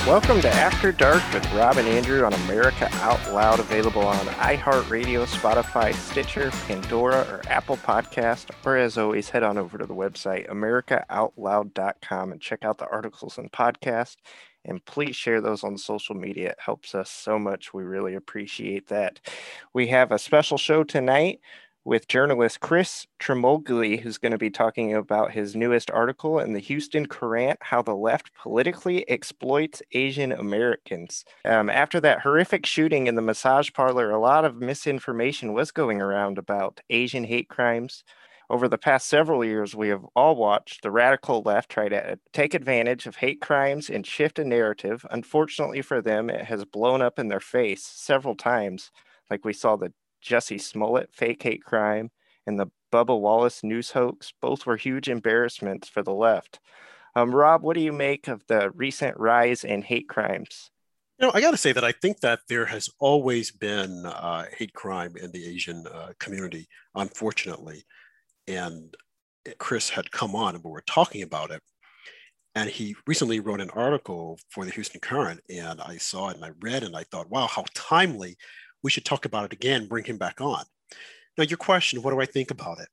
Welcome to After Dark with Rob and Andrew on America Out Loud, available on iHeartRadio, Spotify, Stitcher, Pandora, or Apple Podcast. Or as always, head on over to the website, americaoutloud.com, and check out the articles and podcast. And please share those on social media. It helps us so much. We really appreciate that. We have a special show tonight with journalist Chris Tremogli, who's going to be talking about his newest article in the Houston Courant, How the Left Politically Exploits Asian Americans. After that horrific shooting in the massage parlor, a lot of misinformation was going around about Asian hate crimes. Over the past several years, we have all watched the radical left try to take advantage of hate crimes and shift a narrative. Unfortunately for them, it has blown up in their face several times, like we saw the Jussie Smollett fake hate crime and the Bubba Wallace news hoax. Both were huge embarrassments for the left. Rob, what do you make of the recent rise in hate crimes? I got to say that I think that there has always been hate crime in the Asian community, unfortunately. And Chris had come on and we were talking about it. And he recently wrote an article for the Houston Courant, and I saw it and I read and I thought, wow, how timely. We should talk about it again, bring him back on. Now, your question, what do I think about it?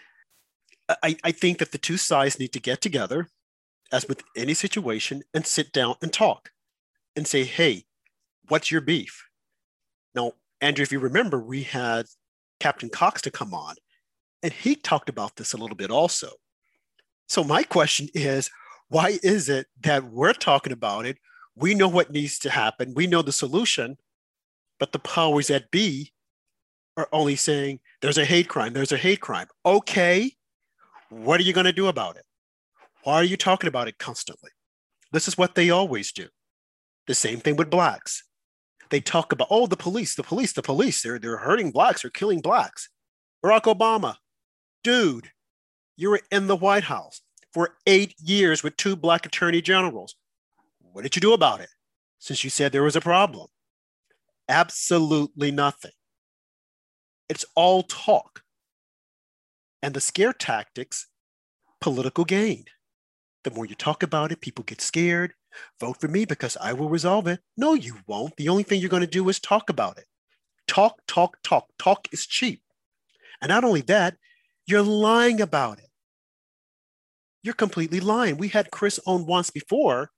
I think that the two sides need to get together, as with any situation, and sit down and talk and say, hey, what's your beef? Now, Andrew, if you remember, we had Captain Cox to come on, and he talked about this a little bit also. So my question is, why is it that we're talking about it? We know what needs to happen. We know the solution. But the powers that be are only saying there's a hate crime, there's a hate crime. Okay, what are you going to do about it? Why are you talking about it constantly? This is what they always do. The same thing with blacks. They talk about, oh, the police, they're hurting blacks, they're killing blacks. Barack Obama, dude, you were in the White House for 8 years with 2 black attorney generals. What did you do about it since you said there was a problem? Absolutely nothing. It's all talk. And the scare tactics, political gain. The more you talk about it, people get scared. Vote for me because I will resolve it. No, you won't. The only thing you're going to do is talk about it. Talk, talk, talk. Talk is cheap. And not only that, you're lying about it. You're completely lying. We had Chris on once before,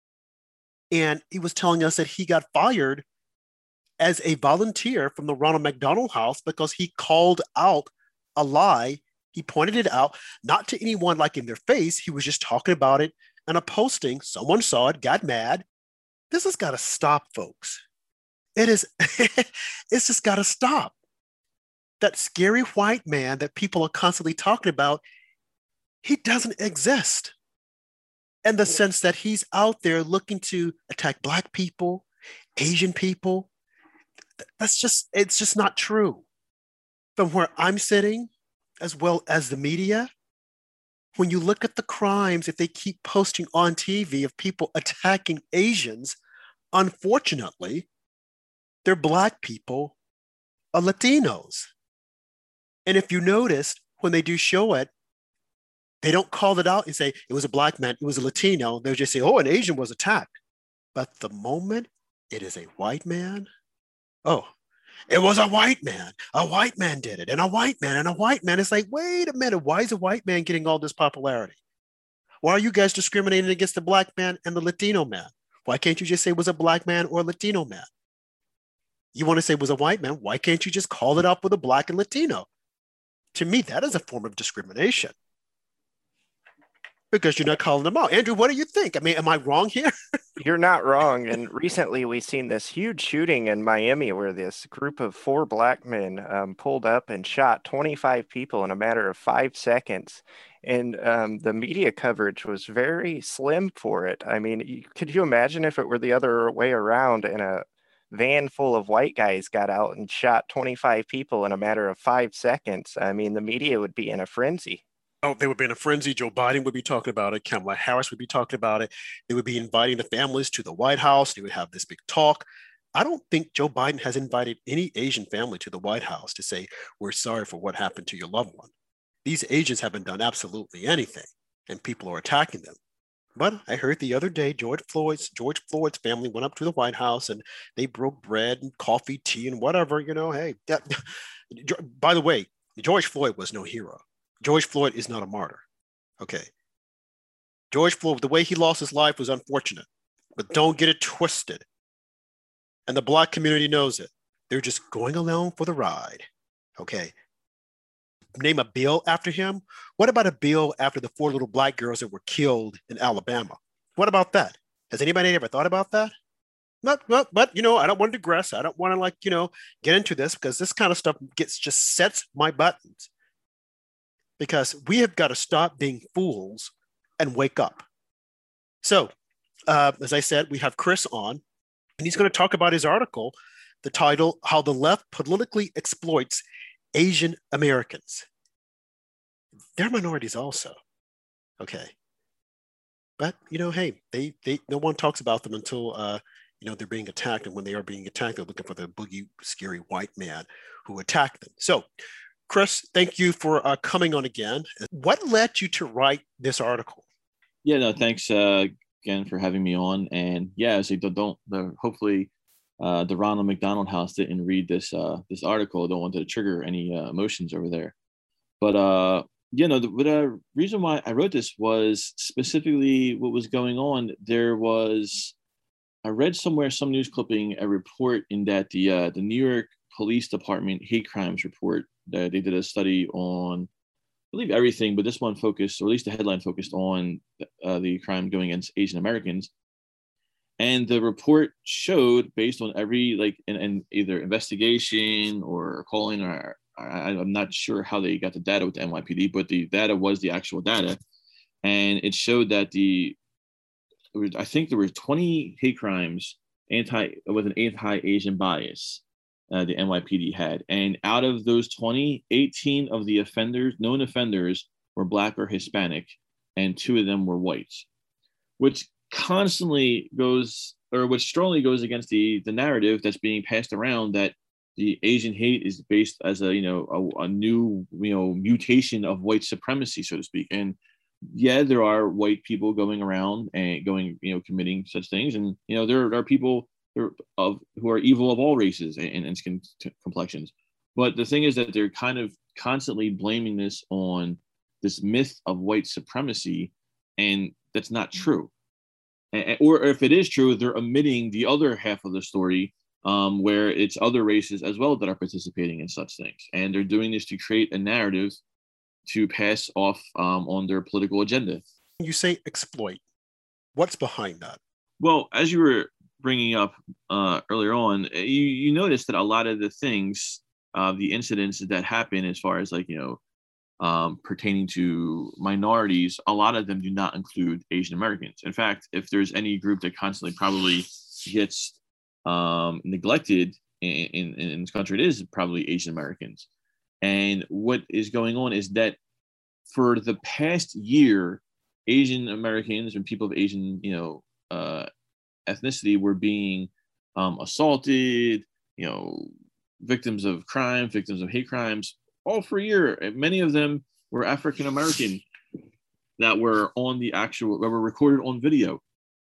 and he was telling us that he got fired as a volunteer from the Ronald McDonald House because he called out a lie. He pointed it out, not to anyone like in their face. He was just talking about it in a posting. Someone saw it, got mad. This has got to stop, folks. It's just got to stop. That scary white man that people are constantly talking about, he doesn't exist in the sense that he's out there looking to attack Black people, Asian people. It's just not true. From where I'm sitting, as well as the media, when you look at the crimes that they keep posting on TV of people attacking Asians, unfortunately, they're Black people or Latinos. And if you noticed, when they do show it, they don't call it out and say it was a Black man, it was a Latino. They'll just say, oh, an Asian was attacked. But the moment it is a white man, oh, it was a white man. A white man did it, and a white man, and a white man. It's like, wait a minute, why is a white man getting all this popularity? Why are you guys discriminating against the Black man and the Latino man? Why can't you just say it was a Black man or a Latino man? You want to say it was a white man? Why can't you just call it up with a Black and Latino? To me, that is a form of discrimination. Because you're not calling them out. Andrew, what do you think? I mean, am I wrong here? You're not wrong. And recently we've seen this huge shooting in Miami where this group of 4 Black men pulled up and shot 25 people in a matter of 5 seconds. And the media coverage was very slim for it. I mean, could you imagine if it were the other way around and a van full of white guys got out and shot 25 people in a matter of 5 seconds? I mean, the media would be in a frenzy. Oh, they would be in a frenzy. Joe Biden would be talking about it. Kamala Harris would be talking about it. They would be inviting the families to the White House. They would have this big talk. I don't think Joe Biden has invited any Asian family to the White House to say, we're sorry for what happened to your loved one. These Asians haven't done absolutely anything, and people are attacking them. But I heard the other day George Floyd's family went up to the White House and they broke bread and coffee, tea, and whatever. Hey, by the way, George Floyd was no hero. George Floyd is not a martyr. Okay. George Floyd, the way he lost his life was unfortunate, but don't get it twisted. And the Black community knows it. They're just going along for the ride. Okay. Name a bill after him. What about a bill after the 4 little Black girls that were killed in Alabama? What about that? Has anybody ever thought about that? Not, but I don't want to digress. I don't want to get into this because this kind of stuff just sets my buttons. Because we have got to stop being fools and wake up. So, as I said, we have Chris on, and he's going to talk about his article, the title, How the Left Politically Exploits Asian Americans. They're minorities also. Okay. But, hey, they no one talks about them until, they're being attacked. And when they are being attacked, they're looking for the boogie, scary white man who attacked them. So, Chris, thank you for coming on again. What led you to write this article? Yeah, no, thanks again for having me on. And yeah, so hopefully the Ronald McDonald House didn't read this article. I don't want to trigger any emotions over there. But the reason why I wrote this was specifically what was going on. I read somewhere, some news clipping, a report in that the New York Police Department hate crimes report, that they did a study on, I believe, everything, but this one focused, or at least the headline focused on the crime going against Asian Americans. And the report showed, based on every and either investigation or calling, or I'm not sure how they got the data with the NYPD, but the data was the actual data, and it showed that I think there were 20 hate crimes with an anti-Asian bias. The NYPD had. And out of those 20, 18 of the known offenders, were Black or Hispanic, and 2 of them were white, which strongly goes against the narrative that's being passed around that the Asian hate is based as a new mutation of white supremacy, so to speak. And yeah, there are white people going around and committing such things, and there are people who are evil of all races and skin complexions. But the thing is that they're kind of constantly blaming this on this myth of white supremacy, and that's not true. Or if it is true, they're omitting the other half of the story, where it's other races as well that are participating in such things. And they're doing this to create a narrative to pass off on their political agenda. You say exploit. What's behind that? Well, as you were bringing up earlier on, you notice that a lot of the things, the incidents that happen as far as pertaining to minorities, a lot of them do not include Asian Americans. In fact, if there's any group that constantly probably gets neglected in this country, it is probably Asian Americans. And what is going on is that for the past year, Asian Americans and people of Asian, ethnicity were being assaulted, victims of crime, victims of hate crimes, all for a year. And many of them were African American that were recorded on video.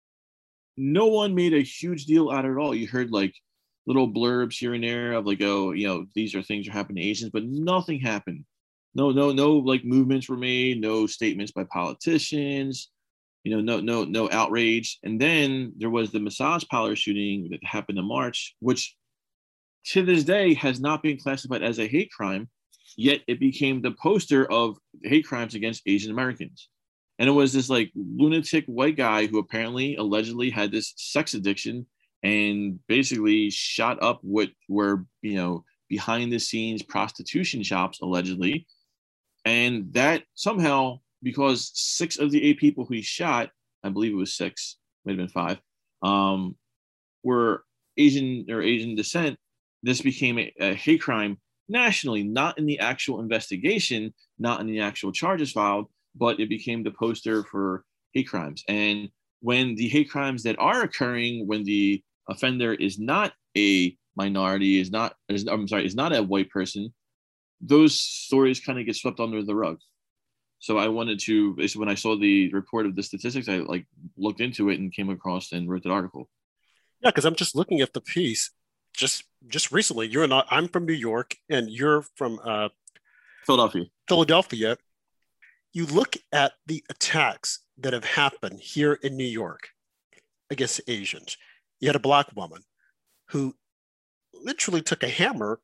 No one made a huge deal out of it all. You heard little blurbs here and there of these are things that happen to Asians, but nothing happened. No movements were made, no statements by politicians, no outrage. And then there was the massage parlor shooting that happened in March, which to this day has not been classified as a hate crime, yet it became the poster of hate crimes against Asian Americans. And it was this lunatic white guy who apparently allegedly had this sex addiction and basically shot up what were, behind the scenes prostitution shops, allegedly. And that somehow, because 6 of the 8 people who he shot, I believe it was 6, might have been 5, were Asian descent, this became a hate crime nationally, not in the actual investigation, not in the actual charges filed, but it became the poster for hate crimes. And when the hate crimes that are occurring, when the offender is not a minority, is not a white person, those stories kind of get swept under the rug. So I wanted to, basically when I saw the report of the statistics, I like looked into it and came across and wrote that article. Yeah, because I'm just looking at the piece just recently. I'm from New York and you're from Philadelphia. Philadelphia. You look at the attacks that have happened here in New York against Asians. You had a black woman who literally took a hammer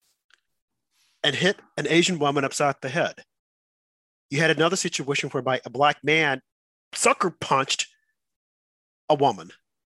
and hit an Asian woman upside the head. You had another situation whereby a black man sucker punched a woman.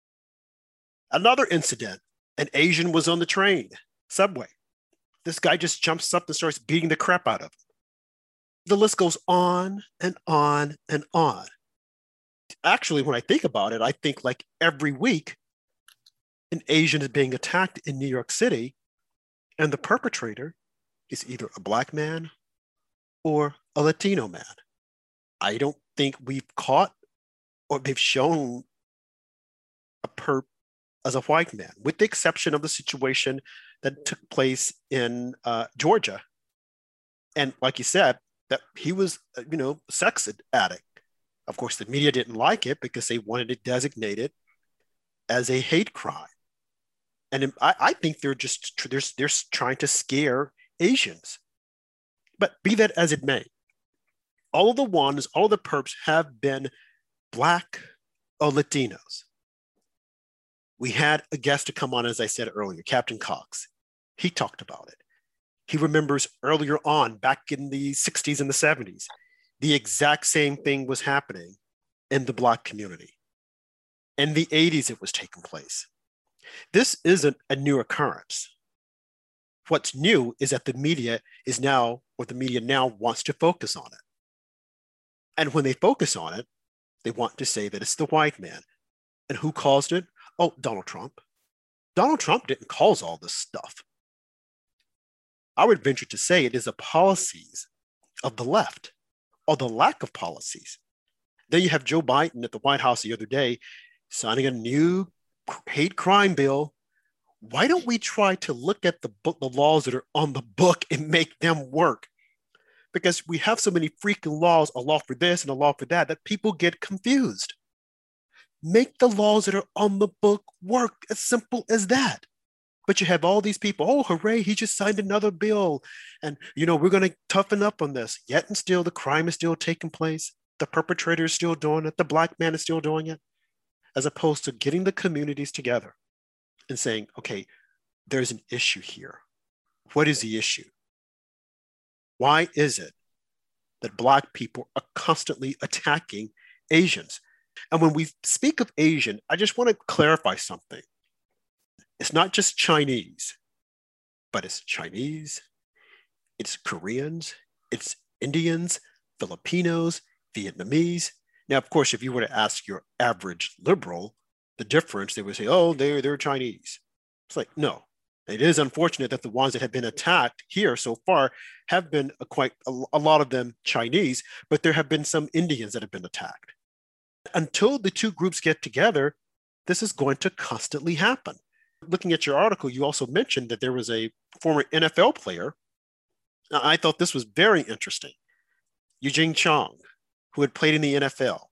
Another incident, an Asian was on the train, subway. This guy just jumps up and starts beating the crap out of him. The list goes on and on and on. Actually, when I think about it, I think like every week, an Asian is being attacked in New York City, and the perpetrator is either a black man or a Latino man. I don't think we've caught or they've shown a perp as a white man, with the exception of the situation that took place in Georgia. And like you said, that he was, sex addict. Of course, the media didn't like it because they wanted it designated as a hate crime. And I think they're trying to scare Asians. But be that as it may, all of the perps have been black or Latinos. We had a guest to come on, as I said earlier, Captain Cox. He talked about it. He remembers earlier on, back in the 60s and the 70s, the exact same thing was happening in the black community. In the 80s, it was taking place. This isn't a new occurrence. What's new is that the media now wants to focus on it. And when they focus on it, they want to say that it's the white man. And who caused it? Oh, Donald Trump. Donald Trump didn't cause all this stuff. I would venture to say it is the policies of the left or the lack of policies. Then you have Joe Biden at the White House the other day signing a new hate crime bill. Why don't we try to look at the laws that are on the book and make them work? Because we have so many freaking laws, a law for this and a law for that people get confused. Make the laws that are on the book work, as simple as that. But you have all these people, oh, hooray, he just signed another bill. And, we're going to toughen up on this. Yet and still, the crime is still taking place. The perpetrator is still doing it. The black man is still doing it. As opposed to getting the communities together and saying, okay, there's an issue here. What is the issue? Why is it that black people are constantly attacking Asians? And when we speak of Asian, I just want to clarify something. It's not just Chinese, but it's Chinese, it's Koreans, it's Indians, Filipinos, Vietnamese. Now, of course, if you were to ask your average liberal the difference, they would say, oh, they're Chinese. It's like, no. It is unfortunate that the ones that have been attacked here so far have been a lot of them Chinese, but there have been some Indians that have been attacked. Until the two groups get together, this is going to constantly happen. Looking at your article, you also mentioned that there was a former NFL player. I thought this was very interesting. Eugene Chung, who had played in the NFL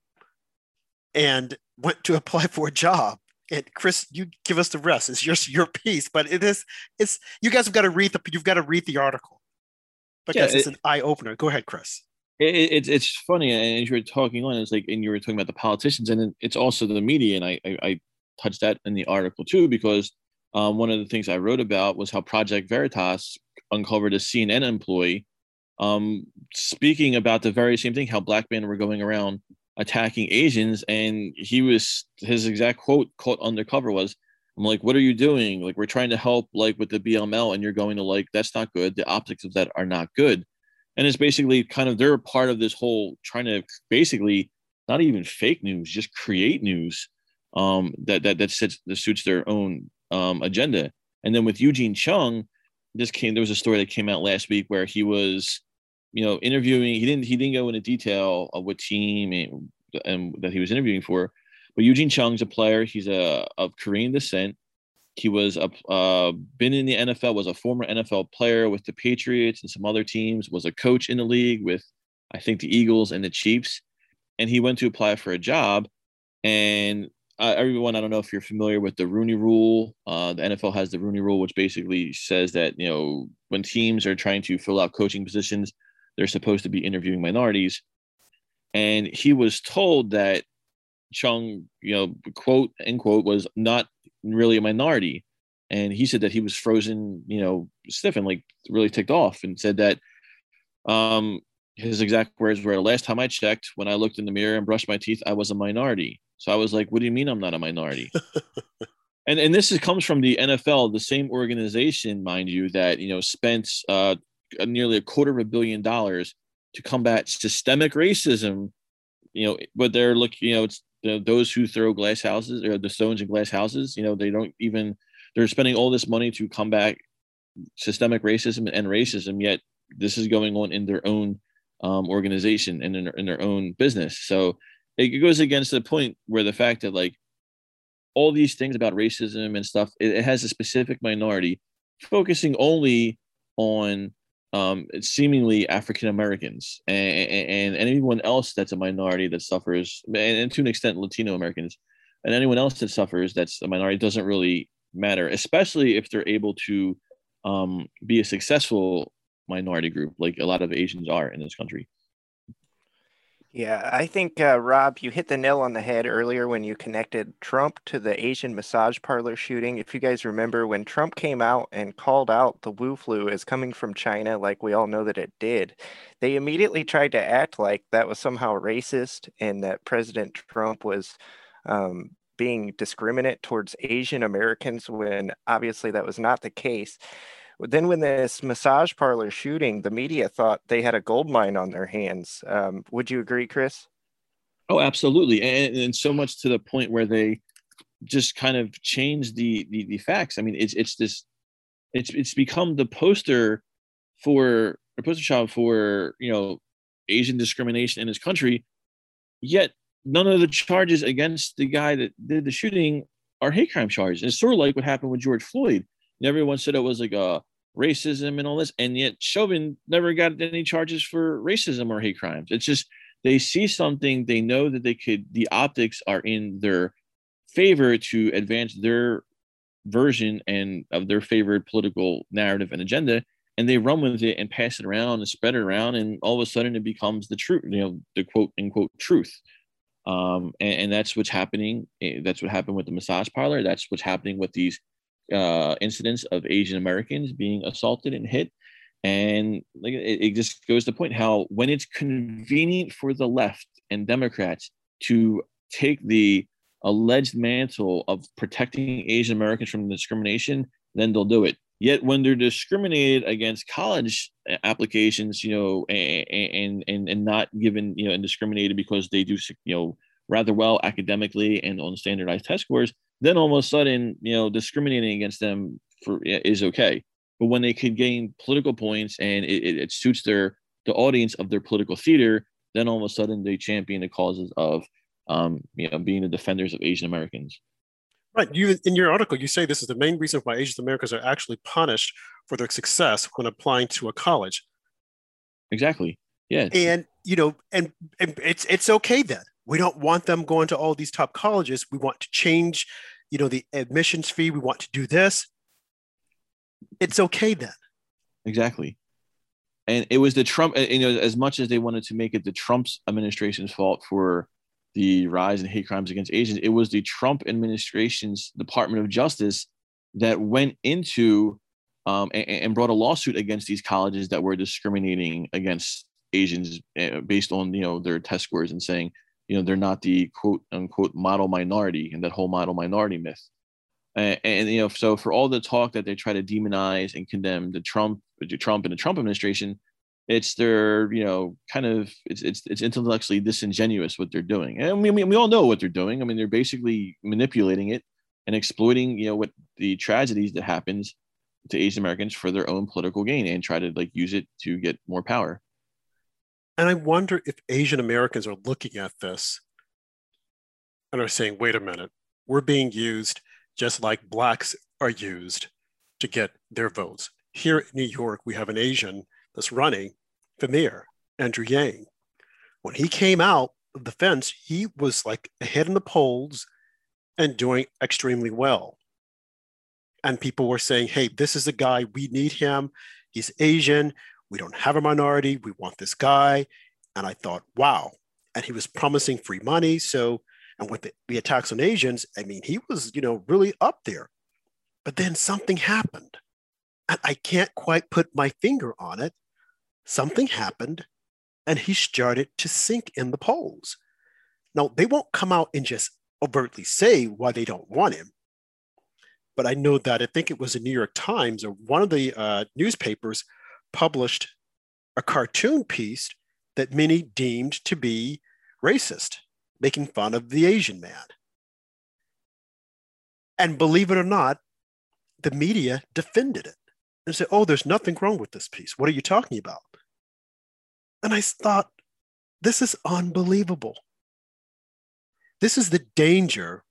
and went to apply for a job. And Chris, you give us the rest. It's your piece, but it's you guys have got to read the article because it's an eye opener. Go ahead, Chris. It's funny, and as you were talking on, it's like, and you were talking about the politicians, and it's also the media, and I touched that in the article too, because one of the things I wrote about was how Project Veritas uncovered a CNN employee speaking about the very same thing, how black men were going around attacking Asians, and his exact quote caught undercover was, I'm like, what are you doing? Like, we're trying to help like with the BLM, and you're going to like, that's not good. The optics of that are not good. And it's basically kind of, they're part of this whole trying to basically not even fake news, just create news that suits their own agenda. And then with Eugene Chung, there was a story that came out last week where he was, interviewing. He didn't go into detail of what team and that he was interviewing for, but Eugene Chung's a player. He's of Korean descent. He was been in the NFL, was a former NFL player with the Patriots and some other teams, was a coach in the league with I think the Eagles and the Chiefs, and he went to apply for a job. And everyone, I don't know if you're familiar with the Rooney Rule. The NFL has the Rooney Rule, which basically says that, when teams are trying to fill out coaching positions, they're supposed to be interviewing minorities. And he was told that Chung, quote unquote, was not really a minority. And he said that he was frozen, stiff and like really ticked off, and said that his exact words were, last time I checked, when I looked in the mirror and brushed my teeth, I was a minority. So I was like, what do you mean I'm not a minority? and this comes from the NFL, the same organization, mind you, that, spent nearly $250 million to combat systemic racism, but they're looking, it's those who throw glass houses, or the stones in glass houses, they're spending all this money to combat systemic racism and racism, yet this is going on in their own organization and in their own business. So it goes against the point where the fact that, like, all these things about racism and stuff, it has a specific minority focusing only on seemingly African Americans and anyone else that's a minority that suffers, and to an extent Latino Americans, and anyone else that suffers that's a minority, doesn't really matter, especially if they're able to be a successful minority group like a lot of Asians are in this country. Yeah, I think, Rob, you hit the nail on the head earlier when you connected Trump to the Asian massage parlor shooting. If you guys remember, when Trump came out and called out the Wu flu as coming from China, like we all know that it did, they immediately tried to act like that was somehow racist and that President Trump was being discriminate towards Asian Americans, when obviously that was not the case. Then when this massage parlor shooting, the media thought they had a gold mine on their hands. Would you agree, Chris? Oh, absolutely. And so much to the point where they just kind of changed the facts. I mean, it's become the poster child for, Asian discrimination in this country. Yet none of the charges against the guy that did the shooting are hate crime charges. And it's sort of like what happened with George Floyd. And everyone said it was like a racism and all this, and yet Chauvin never got any charges for racism or hate crimes. It's just, they see something, they know that the optics are in their favor to advance their version and of their favored political narrative and agenda, and they run with it and pass it around and spread it around, and all of a sudden it becomes the truth, the quote unquote truth. And that's what's happening. That's what happened with the massage parlor. That's what's happening with these incidents of Asian Americans being assaulted and hit. And like, it just goes to the point how, when it's convenient for the left and Democrats to take the alleged mantle of protecting Asian Americans from discrimination, then they'll do it. Yet when they're discriminated against college applications, and not given, and discriminated because they do, rather well academically and on standardized test scores, then all of a sudden, discriminating against them is okay. But when they could gain political points and it suits the audience of their political theater, then all of a sudden they champion the causes of, being the defenders of Asian Americans. Right. You, in your article, you say this is the main reason why Asian Americans are actually punished for their success when applying to a college. Exactly. Yeah. And, and it's okay then. We don't want them going to all these top colleges. We want to change, the admissions fee. We want to do this. It's okay then. Exactly. And it was the Trump, as much as they wanted to make it the Trump's administration's fault for the rise in hate crimes against Asians, it was the Trump administration's Department of Justice that went into and brought a lawsuit against these colleges that were discriminating against Asians based on, their test scores, and saying, they're not the quote unquote model minority, and that whole model minority myth. And so for all the talk that they try to demonize and condemn the Trump and the Trump administration, it's their, kind of, it's intellectually disingenuous what they're doing. And we all know what they're doing. I mean, they're basically manipulating it and exploiting, what the tragedies that happens to Asian Americans for their own political gain, and try to use it to get more power. And I wonder if Asian Americans are looking at this and are saying, wait a minute, we're being used just like Blacks are used to get their votes. Here in New York, we have an Asian that's running for mayor, Andrew Yang. When he came out of the fence, he was like ahead in the polls and doing extremely well. And people were saying, hey, this is a guy, we need him. He's Asian. We don't have a minority. We want this guy. And I thought, wow. And he was promising free money. So, and with the attacks on Asians, I mean, he was, really up there. But then something happened. And I can't quite put my finger on it. Something happened, and he started to sink in the polls. Now, they won't come out and just overtly say why they don't want him. But I know that I think it was the New York Times or one of the newspapers published a cartoon piece that many deemed to be racist, making fun of the Asian man. And believe it or not, the media defended it and said, oh, there's nothing wrong with this piece. What are you talking about? And I thought, this is unbelievable. This is the danger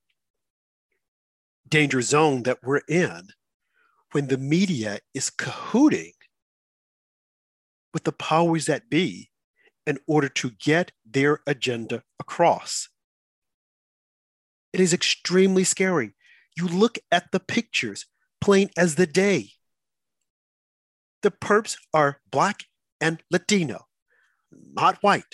zone that we're in when the media is cahooting with the powers that be in order to get their agenda across. It is extremely scary. You look at the pictures, plain as the day. The perps are Black and Latino, not white.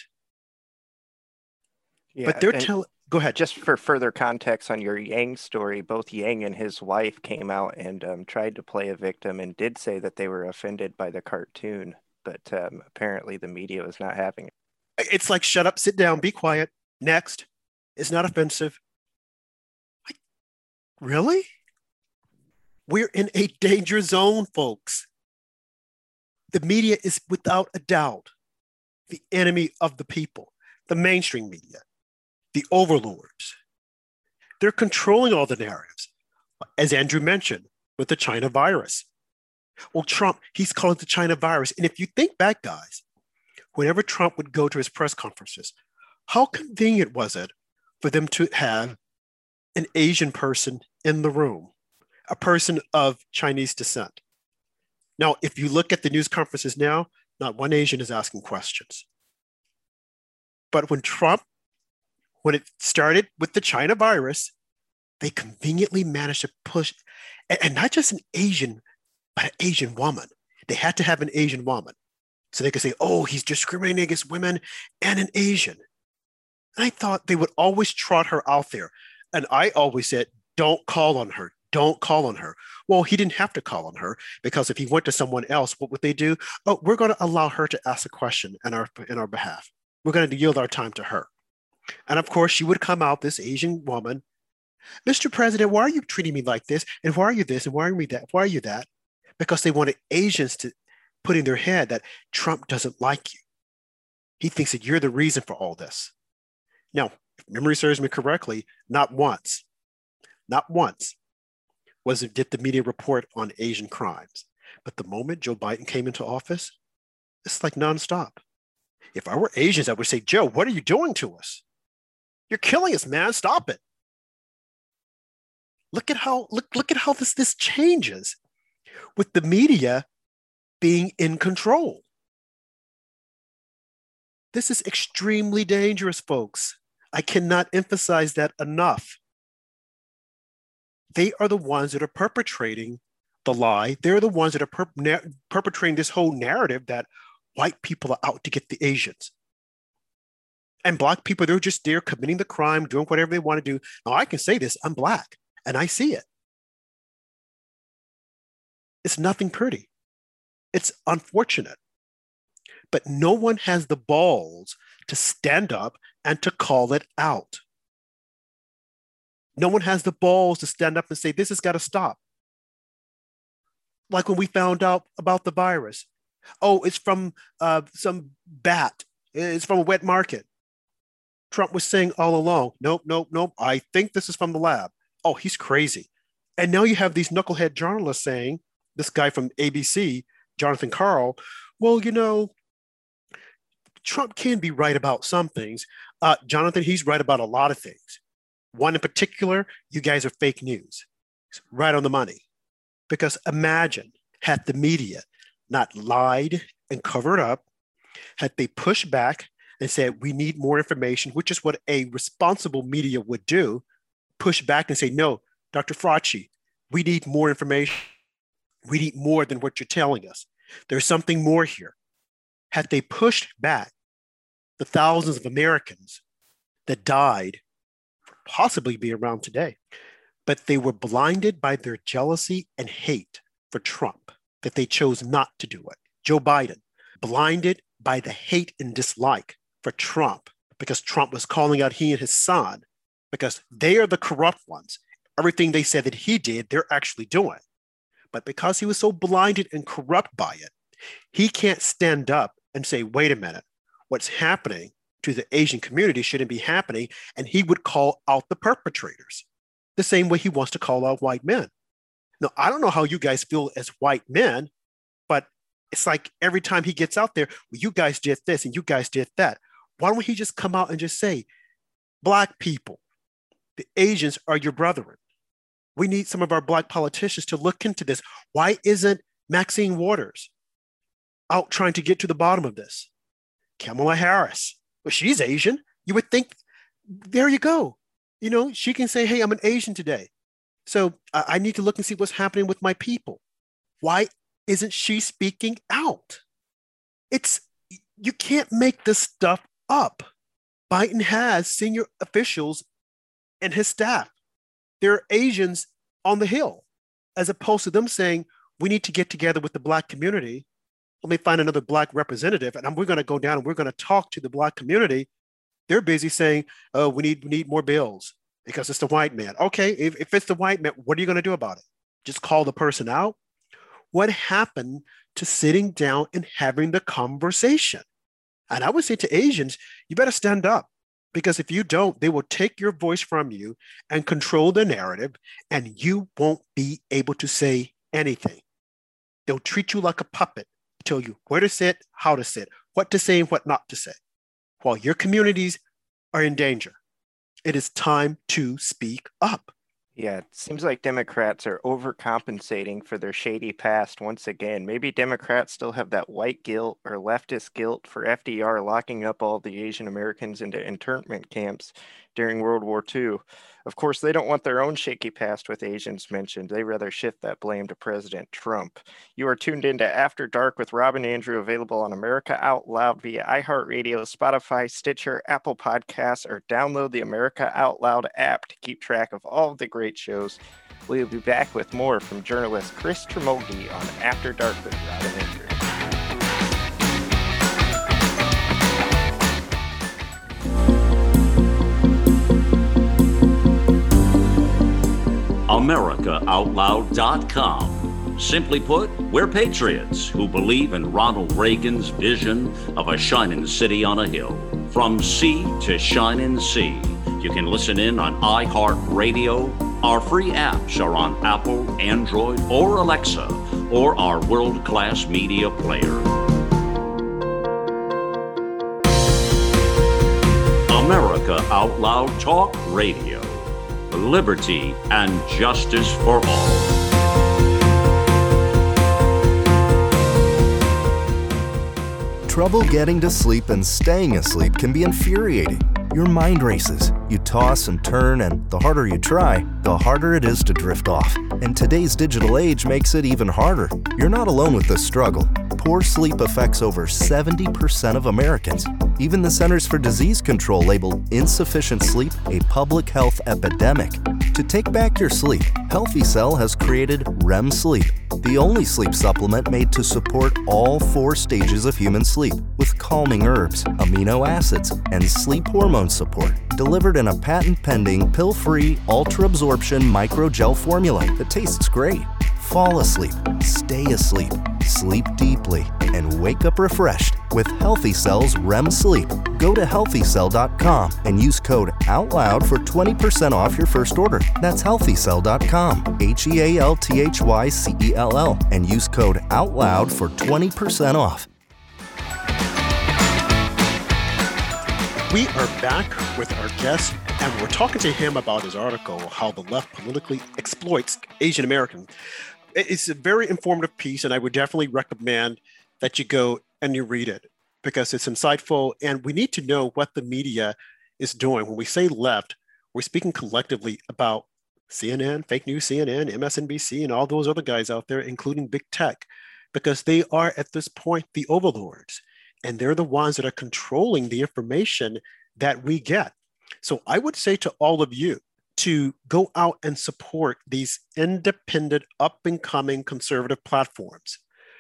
Yeah, but they're telling, go ahead. Just for further context on your Yang story, both Yang and his wife came out and tried to play a victim and did say that they were offended by the cartoon, but apparently the media was not having it. It's like, shut up, sit down, be quiet. Next. It's not offensive. Like, really? We're in a danger zone, folks. The media is without a doubt the enemy of the people, the mainstream media, the overlords. They're controlling all the narratives, as Andrew mentioned, with the China virus. Well, Trump, he's calling it the China virus. And if you think back, guys, whenever Trump would go to his press conferences, how convenient was it for them to have an Asian person in the room, a person of Chinese descent? Now, if you look at the news conferences now, not one Asian is asking questions. But when it started with the China virus, they conveniently managed to push, and not just an Asian, but an Asian woman. They had to have an Asian woman. So they could say, oh, he's discriminating against women and an Asian. And I thought they would always trot her out there. And I always said, don't call on her. Don't call on her. Well, he didn't have to call on her, because if he went to someone else, what would they do? Oh, we're going to allow her to ask a question in our behalf. We're going to yield our time to her. And of course, she would come out, this Asian woman, Mr. President, why are you treating me like this? And why are you this? And why are you that? Why are you that? Because they wanted Asians to put in their head that Trump doesn't like you. He thinks that you're the reason for all this. Now, if memory serves me correctly, not once did the media report on Asian crimes. But the moment Joe Biden came into office, it's like nonstop. If I were Asians, I would say, Joe, what are you doing to us? You're killing us, man. Stop it. Look at how this changes with the media being in control. This is extremely dangerous, folks. I cannot emphasize that enough. They are the ones that are perpetrating the lie. They're the ones that are perpetrating this whole narrative that white people are out to get the Asians. And Black people, they're committing the crime, doing whatever they want to do. Now, I can say this, I'm Black, and I see it. It's nothing pretty. It's unfortunate. But no one has the balls to stand up and to call it out. No one has the balls to stand up and say, this has got to stop. Like when we found out about the virus. Oh, it's from some bat. It's from a wet market. Trump was saying all along, nope. I think this is from the lab. Oh, he's crazy. And now you have these knucklehead journalists saying, this guy from ABC, Jonathan Karl, well, Trump can be right about some things. Jonathan, he's right about a lot of things. One in particular, you guys are fake news. It's right on the money. Because imagine, had the media not lied and covered up, had they pushed back, and said, we need more information, which is what a responsible media would do, push back and say, no, Dr. Fauci, we need more information. We need more than what you're telling us. There's something more here. Had they pushed back, the thousands of Americans that died would possibly be around today. But they were blinded by their jealousy and hate for Trump, that they chose not to do it. Joe Biden, blinded by the hate and dislike for Trump, because Trump was calling out he and his son, because they are the corrupt ones. Everything they said that he did, they're actually doing. But because he was so blinded and corrupt by it, he can't stand up and say, wait a minute, what's happening to the Asian community shouldn't be happening. And he would call out the perpetrators the same way he wants to call out white men. Now, I don't know how you guys feel as white men, but it's like every time he gets out there, well, you guys did this and you guys did that. Why don't he just come out and just say, Black people, the Asians are your brethren. We need some of our Black politicians to look into this. Why isn't Maxine Waters out trying to get to the bottom of this? Kamala Harris, well, she's Asian. You would think, there you go. You know, she can say, hey, I'm an Asian today. So I need to look and see what's happening with my people. Why isn't she speaking out? You can't make this stuff up. Biden has senior officials and his staff. There are Asians on the Hill, as opposed to them saying, we need to get together with the Black community. Let me find another Black representative, and we're going to go down and we're going to talk to the Black community. They're busy saying, oh, we need more bills because it's the white man. Okay, if it's the white man, what are you going to do about it? Just call the person out? What happened to sitting down and having the conversation? And I would say to Asians, you better stand up, because if you don't, they will take your voice from you and control the narrative, and you won't be able to say anything. They'll treat you like a puppet, tell you where to sit, how to sit, what to say and what not to say, while your communities are in danger. It is time to speak up. Yeah, it seems like Democrats are overcompensating for their shady past once again. Maybe Democrats still have that white guilt or leftist guilt for FDR locking up all the Asian Americans into internment camps during World War II. Of course, they don't want their own shaky past with Asians mentioned. They rather shift that blame to President Trump. You are tuned into After Dark with Rob and Andrew, available on America Out Loud via iHeartRadio, Spotify, Stitcher, Apple Podcasts, or download the America Out Loud app to keep track of all of the great shows. We'll be back with more from journalist Chris Tremogi on After Dark with Rob and Andrew. AmericaOutloud.com. Simply put, we're patriots who believe in Ronald Reagan's vision of a shining city on a hill. From sea to shining sea. You can listen in on iHeartRadio. Our free apps are on Apple, Android, or Alexa, or our world-class media player. America Out Loud Talk Radio. Liberty and justice for all. Trouble getting to sleep and staying asleep can be infuriating. Your mind races. You toss and turn, and the harder you try, the harder it is to drift off. And today's digital age makes it even harder. You're not alone with this struggle. Poor sleep affects over 70% of Americans. Even the Centers for Disease Control labeled insufficient sleep a public health epidemic. To take back your sleep, Healthy Cell has created REM Sleep, the only sleep supplement made to support all 4 stages of human sleep, with calming herbs, amino acids, and sleep hormone support, delivered in a patent-pending, pill-free, ultra-absorption microgel formula that tastes great. Fall asleep, stay asleep, sleep deeply, and wake up refreshed with Healthy Cell's REM Sleep. Go to healthycell.com and use code OUTLOUD for 20% off your first order. That's healthycell.com, HEALTHYCELL, and use code OUTLOUD for 20% off. We are back with our guest, and we're talking to him about his article, How the Left Politically Exploits Asian Americans. It's a very informative piece, and I would definitely recommend that you go and you read it. because it's insightful. And we need to know what the media is doing. When we say left, we're speaking collectively about CNN, fake news CNN, MSNBC, and all those other guys out there, including big tech, because they are at this point the overlords. And they're the ones that are controlling the information that we get. So I would say to all of you to go out and support these independent, up and coming conservative platforms.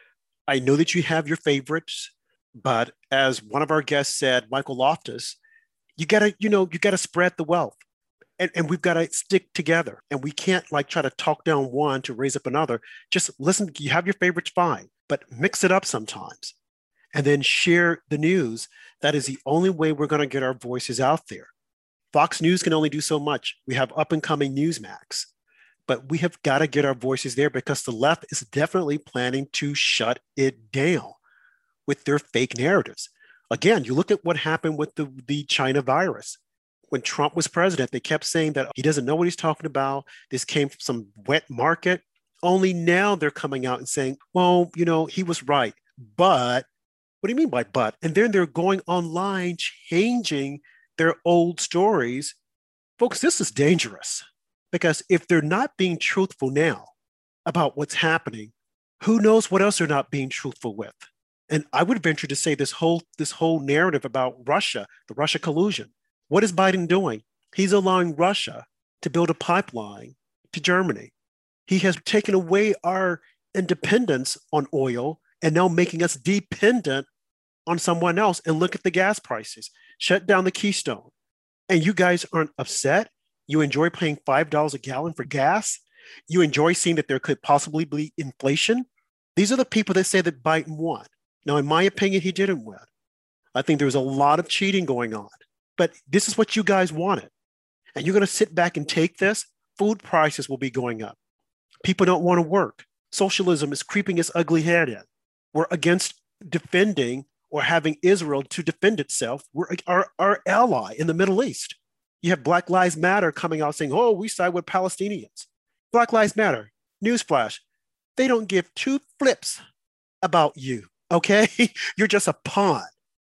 I know that you have your favorites, but as one of our guests said, Michael Loftus, you gotta spread the wealth. And we've got to stick together. And we can't like try to talk down one to raise up another. Just listen, you have your favorites, fine, but mix it up sometimes. And then share the news. That is the only way we're going to get our voices out there. Fox News can only do so much. We have up and coming Newsmax, but we have got to get our voices there because the left is definitely planning to shut it down with their fake narratives. Again, you look at what happened with the China virus. When Trump was president, they kept saying that he doesn't know what he's talking about. This came from some wet market. Only now they're coming out and saying, well, he was right. But what do you mean by but? And then they're going online, changing their old stories. Folks, this is dangerous because if they're not being truthful now about what's happening, who knows what else they're not being truthful with? And I would venture to say this whole narrative about Russia, the Russia collusion. What is Biden doing? He's allowing Russia to build a pipeline to Germany. He has taken away our independence on oil and now making us dependent on someone else. And look at the gas prices. Shut down the Keystone. And you guys aren't upset. You enjoy paying $5 a gallon for gas. You enjoy seeing that there could possibly be inflation. These are the people that say that Biden won. Now, in my opinion, he didn't win. I think there was a lot of cheating going on. But this is what you guys wanted. And you're going to sit back and take this. Food prices will be going up. People don't want to work. Socialism is creeping its ugly head in. We're against defending or having Israel to defend itself. We're our ally in the Middle East. You have Black Lives Matter coming out saying, oh, we side with Palestinians. Black Lives Matter, newsflash, they don't give two flips about you, okay? You're just a pawn.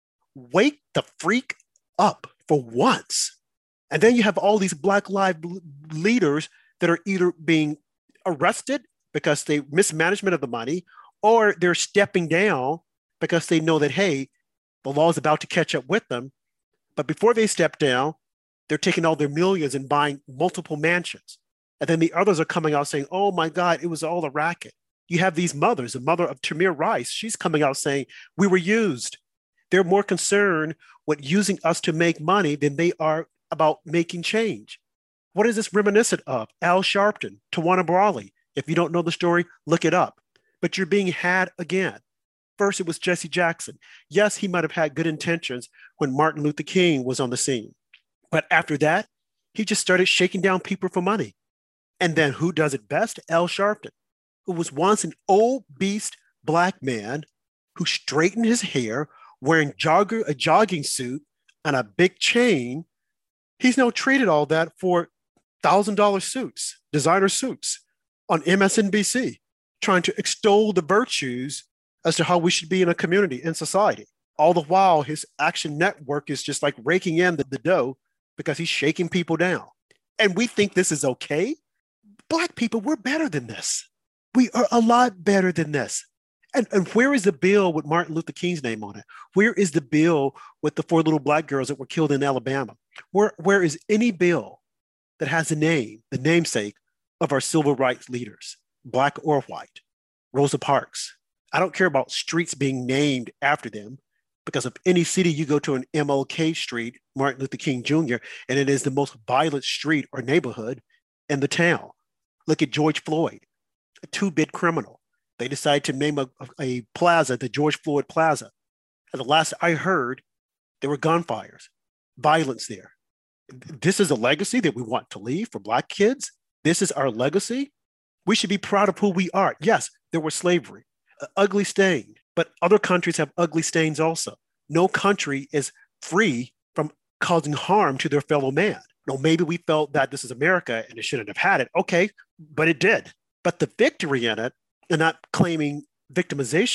Wake the freak up for once. And then you have all these Black Lives leaders that are either being arrested because they mismanagement of the money, or they're stepping down because they know that, hey, the law is about to catch up with them. But before they step down, they're taking all their millions and buying multiple mansions. And then the others are coming out saying, oh my God, it was all a racket. You have these mothers, the mother of Tamir Rice, she's coming out saying, we were used. They're more concerned with using us to make money than they are about making change. What is this reminiscent of? Al Sharpton, Tawana Brawley. If you don't know the story, look it up. But you're being had again. First, it was Jesse Jackson. Yes, he might have had good intentions when Martin Luther King was on the scene. But after that, he just started shaking down people for money. And then who does it best? Al Sharpton, who was once an old beast Black man who straightened his hair, wearing a jogging suit and a big chain. He's now traded all that for $1,000 suits, designer suits on MSNBC, trying to extol the virtues as to how we should be in a community, in society. All the while, his Action Network is just like raking in the dough because he's shaking people down. And we think this is okay. Black people, we're better than this. We are a lot better than this. And where is the bill with Martin Luther King's name on it? Where is the bill with the 4 little Black girls that were killed in Alabama? Where is any bill that has a name, the namesake of our civil rights leaders, Black or white? Rosa Parks. I don't care about streets being named after them, because of any city you go to an MLK Street, Martin Luther King Jr., and it is the most violent street or neighborhood in the town. Look at George Floyd, a 2-bit criminal. They decided to name a plaza, the George Floyd Plaza. And the last I heard, there were gunfires, violence there. This is a legacy that we want to leave for Black kids. This is our legacy. We should be proud of who we are. Yes, there was slavery, an ugly stain, but other countries have ugly stains also. No country is free from causing harm to their fellow man. No, maybe we felt that this is America and it shouldn't have had it. Okay, but it did. But the victory in it, and not claiming victimization,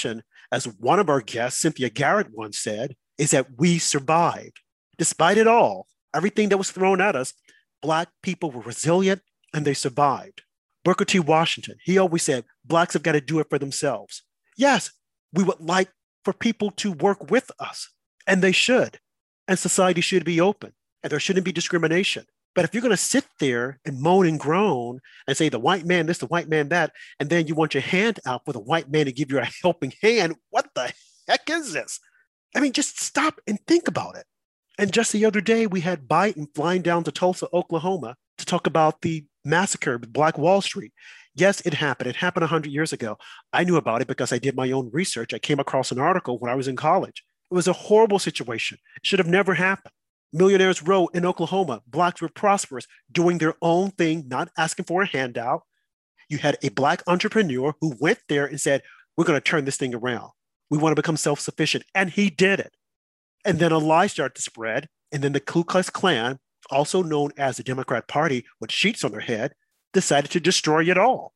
as one of our guests, Cynthia Garrett, once said, is that we survived. Despite it all, everything that was thrown at us, Black people were resilient and they survived. Booker T. Washington, he always said, Blacks have got to do it for themselves. Yes, we would like for people to work with us, and they should. And society should be open, and there shouldn't be discrimination. But if you're going to sit there and moan and groan and say the white man this, the white man that, and then you want your hand out for the white man to give you a helping hand, what the heck is this? I mean, just stop and think about it. And just the other day, we had Biden flying down to Tulsa, Oklahoma to talk about the massacre with Black Wall Street. Yes, it happened. It happened 100 years ago. I knew about it because I did my own research. I came across an article when I was in college. It was a horrible situation. It should have never happened. Millionaires Row in Oklahoma, Blacks were prosperous, doing their own thing, not asking for a handout. You had a Black entrepreneur who went there and said, we're going to turn this thing around. We want to become self-sufficient. And he did it. And then a lie started to spread. And then the Ku Klux Klan, also known as the Democrat Party with sheets on their head, decided to destroy it all.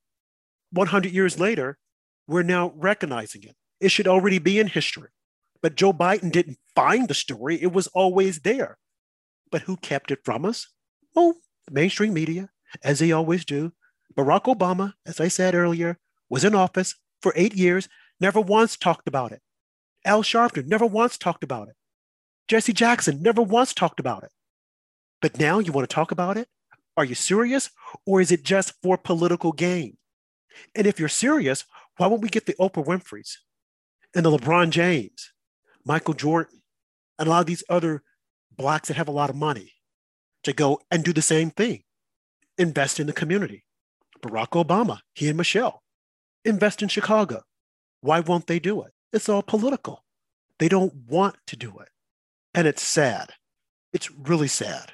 100 years later, we're now recognizing it. It should already be in history. But Joe Biden didn't find the story. It was always there. But who kept it from us? Oh, the mainstream media, as they always do. Barack Obama, as I said earlier, was in office for 8 years, never once talked about it. Al Sharpton never once talked about it. Jesse Jackson never once talked about it. But now you want to talk about it? Are you serious? Or is it just for political gain? And if you're serious, why won't we get the Oprah Winfreys and the LeBron James, Michael Jordan, and a lot of these other Blacks that have a lot of money to go and do the same thing? Invest in the community. Barack Obama, he and Michelle, invest in Chicago. Why won't they do it? It's all political. They don't want to do it. And it's sad. It's really sad.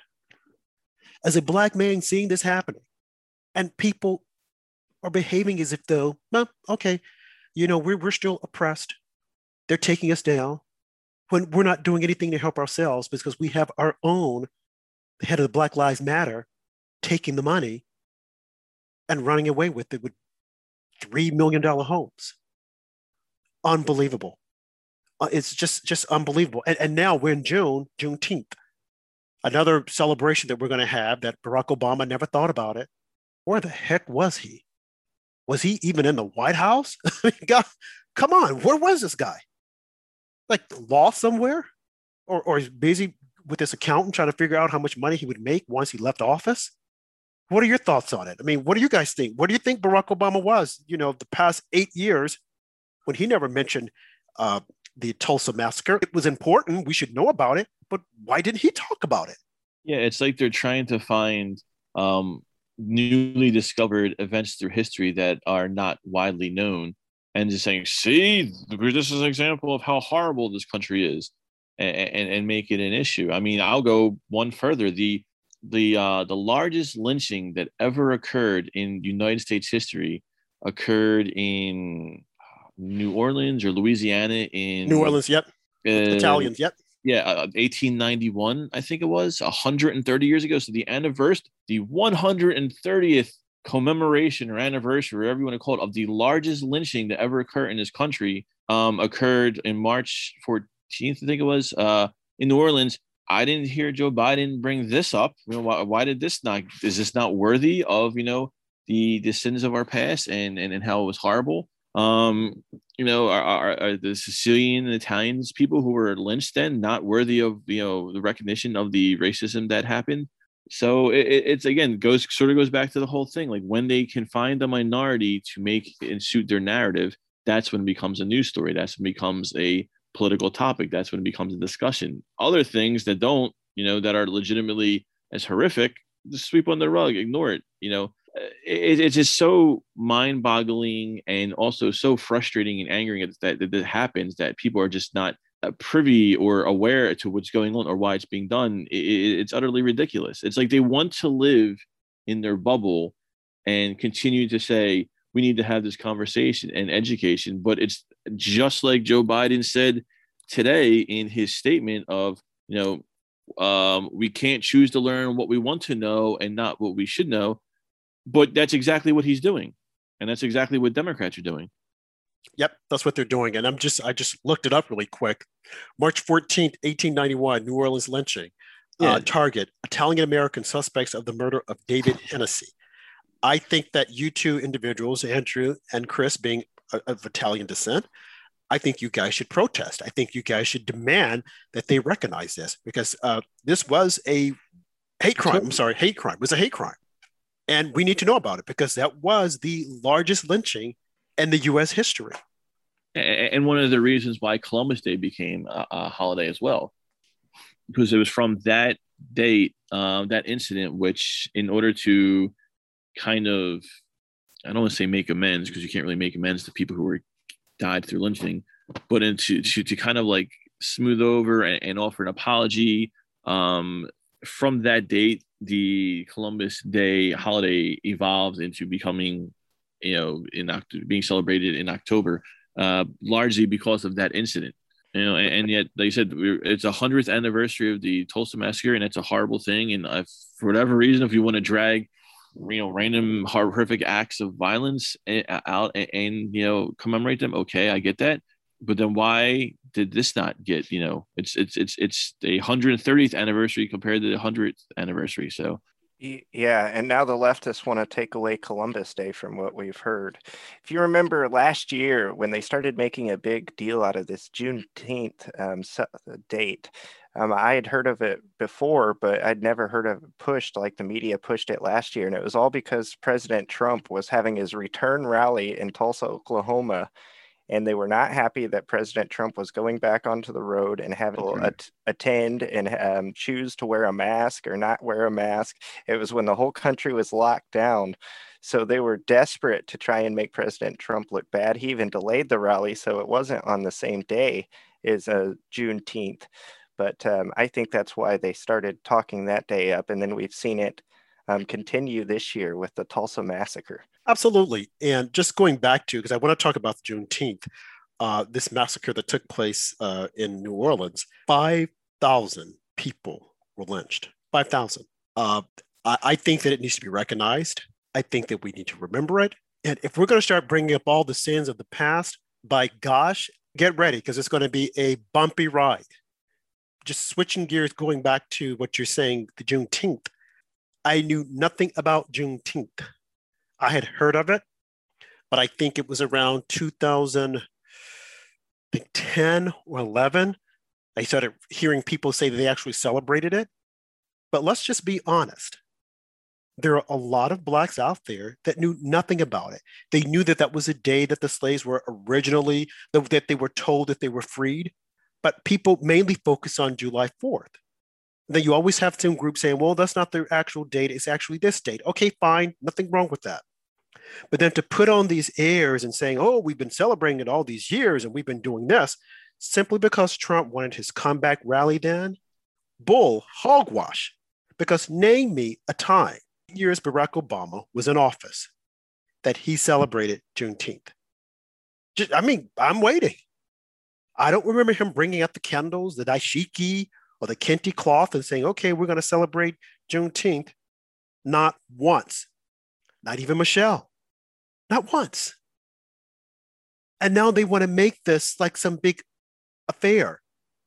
As a Black man seeing this happening, and people are behaving as if though, well, okay, we're still oppressed. They're taking us down when we're not doing anything to help ourselves because we have our own, the head of the Black Lives Matter, taking the money and running away with it with $3 million homes. Unbelievable. It's just unbelievable. And now we're in Juneteenth, another celebration that we're going to have that Barack Obama never thought about it. Where the heck was he? Was he even in the White House? God, come on, where was this guy? Like lost somewhere? Or he's busy with this accountant trying to figure out how much money he would make once he left office? What are your thoughts on it? I mean, what do you guys think? What do you think Barack Obama was, the past 8 years when he never mentioned the Tulsa massacre? It was important. We should know about it. But why didn't he talk about it? Yeah, it's like they're trying to find newly discovered events through history that are not widely known and just saying, see, this is an example of how horrible this country is and make it an issue. I mean, I'll go one further. The largest lynching that ever occurred in United States history occurred in New Orleans or Louisiana in New Orleans, yep. Italians, yep. Yeah, 1891, I think it was, 130 years ago. So the 130th commemoration or anniversary, whatever you want to call it, of the largest lynching to ever occur in this country occurred in March 14th, I think it was, in New Orleans. I didn't hear Joe Biden bring this up. Why did this not? Is this not worthy of the sins of our past and how it was horrible? Are the Sicilian and Italians people who were lynched then not worthy of the recognition of the racism that happened? So it's again goes back to the whole thing. Like when they can find a minority to make and suit their narrative, that's when it becomes a news story. That's when it becomes a political topic. That's when it becomes a discussion. Other things that don't, that are legitimately as horrific, just sweep on the rug, ignore it. It's just so mind-boggling and also so frustrating and angering that it happens that people are just not privy or aware to what's going on or why it's being done. It's utterly ridiculous. It's like they want to live in their bubble and continue to say, we need to have this conversation and education. But it's just like Joe Biden said today in his statement of, we can't choose to learn what we want to know and not what we should know. But that's exactly what he's doing. And that's exactly what Democrats are doing. Yep, that's what they're doing. And I just looked it up really quick. March 14th, 1891, New Orleans lynching. Yeah. Target, Italian-American suspects of the murder of David Hennessy. I think that you two individuals, Andrew and Chris, being of Italian descent, I think you guys should protest. I think you guys should demand that they recognize this, because this was a hate crime. I'm sorry, hate crime. It was a hate crime. And we need to know about it, because that was the largest lynching in the U.S. history. And one of the reasons why Columbus Day became a holiday as well, because it was from that date, that incident, which in order to kind of, I don't want to say make amends, because you can't really make amends to people who were died through lynching, but to kind of like smooth over and offer an apology. From that date, the Columbus Day holiday evolved into becoming, being celebrated in October, largely because of that incident. And yet, like you said, it's a 100th anniversary of the Tulsa massacre, and it's a horrible thing. And for whatever reason, if you want to drag, random horrific acts of violence out and commemorate them, okay, I get that. But then why did this not get, it's the 130th anniversary compared to the 100th anniversary. So yeah, and now the leftists want to take away Columbus Day from what we've heard. If you remember last year when they started making a big deal out of this Juneteenth date, I had heard of it before, but I'd never heard of it pushed like the media pushed it last year. And it was all because President Trump was having his return rally in Tulsa, Oklahoma. And they were not happy that President Trump was going back onto the road and having to attend and choose to wear a mask or not wear a mask. It was when the whole country was locked down. So they were desperate to try and make President Trump look bad. He even delayed the rally, so it wasn't on the same day as Juneteenth. But I think that's why they started talking that day up. And then we've seen it continue this year with the Tulsa massacre. Absolutely. And just going back to, because I want to talk about Juneteenth, this massacre that took place in New Orleans, 5,000 people were lynched. 5,000. I think that it needs to be recognized. I think that we need to remember it. And if we're going to start bringing up all the sins of the past, by gosh, get ready, because it's going to be a bumpy ride. Just switching gears, going back to what you're saying, the Juneteenth. I knew nothing about Juneteenth. I had heard of it, but I think it was around 2010 or 11. I started hearing people say that they actually celebrated it. But let's just be honest. There are a lot of Blacks out there that knew nothing about it. They knew that that was a day that the slaves were originally, that they were told that they were freed. But people mainly focus on July 4th. Then you always have some group saying, well, that's not the actual date. It's actually this date. Okay, fine. Nothing wrong with that. But then to put on these airs and saying, oh, we've been celebrating it all these years and we've been doing this simply because Trump wanted his comeback rally then, bull, hogwash. Because name me a time, years Barack Obama was in office, that he celebrated Juneteenth. I'm waiting. I don't remember him bringing out the candles, the dashiki, or the kente cloth and saying, okay, we're going to celebrate Juneteenth. Not once. Not even Michelle. Not once. And now they want to make this like some big affair.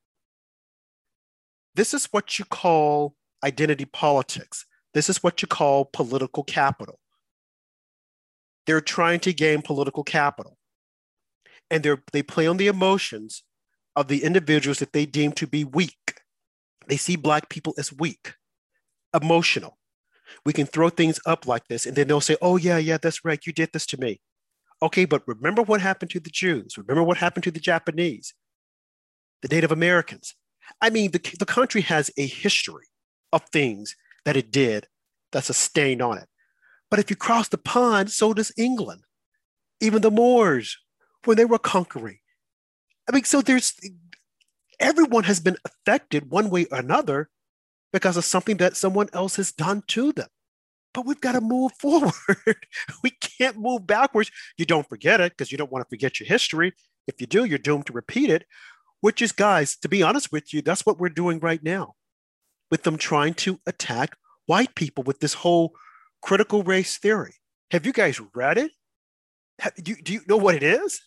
This is what you call identity politics. This is what you call political capital. They're trying to gain political capital. And they play on the emotions of the individuals that they deem to be weak. They see Black people as weak, emotional. We can throw things up like this, and then they'll say, oh, yeah, that's right. You did this to me. Okay, but remember what happened to the Jews. Remember what happened to the Japanese, the Native Americans. I mean, the country has a history of things that it did that's a stain on it. But if you cross the pond, so does England. Even the Moors, when they were conquering. I mean, so everyone has been affected one way or another because of something that someone else has done to them. But we've got to move forward. We can't move backwards. You don't forget it because you don't want to forget your history. If you do, you're doomed to repeat it, which is, guys, to be honest with you, that's what we're doing right now with them trying to attack white people with this whole critical race theory. Have you guys read it? Do you know what it is?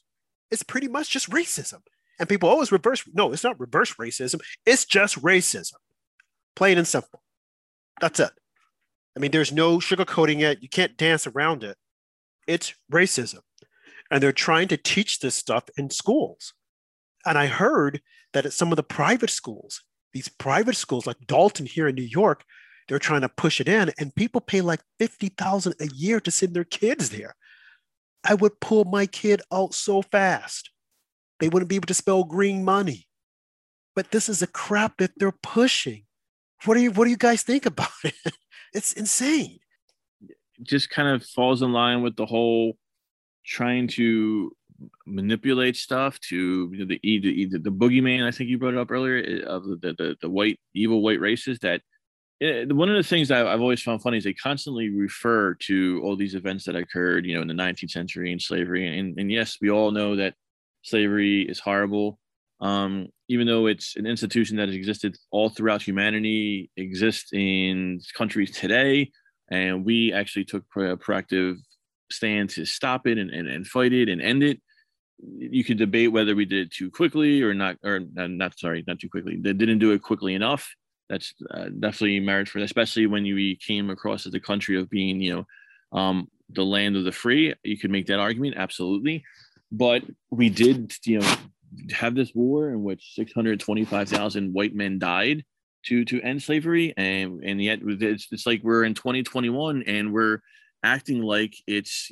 It's pretty much just racism. And people always reverse. No, it's not reverse racism. It's just racism. Plain and simple. That's it. I mean, there's no sugarcoating it. You can't dance around it. It's racism. And they're trying to teach this stuff in schools. And I heard that at some of the private schools, these private schools like Dalton here in New York, they're trying to push it in, and people pay like $50,000 a year to send their kids there. I would pull my kid out so fast. They wouldn't be able to spell green money. But this is the crap that they're pushing. What do you guys think about it? It's insane. Just kind of falls in line with the whole trying to manipulate stuff to the boogeyman. I think you brought it up earlier of the white evil white races. That one of the things that I've always found funny is they constantly refer to all these events that occurred, in the 19th century and slavery. And yes, we all know that slavery is horrible. Even though it's an institution that has existed all throughout humanity, exists in countries today, and we actually took proactive stand to stop it and fight it and end it. You could debate whether we did it too quickly or not too quickly. They didn't do it quickly enough. That's definitely merit for that, especially when we came across as a country of being, the land of the free. You could make that argument, absolutely. But we did, have this war in which 625,000 white men died to end slavery, and yet it's like we're in 2021 and we're acting like it's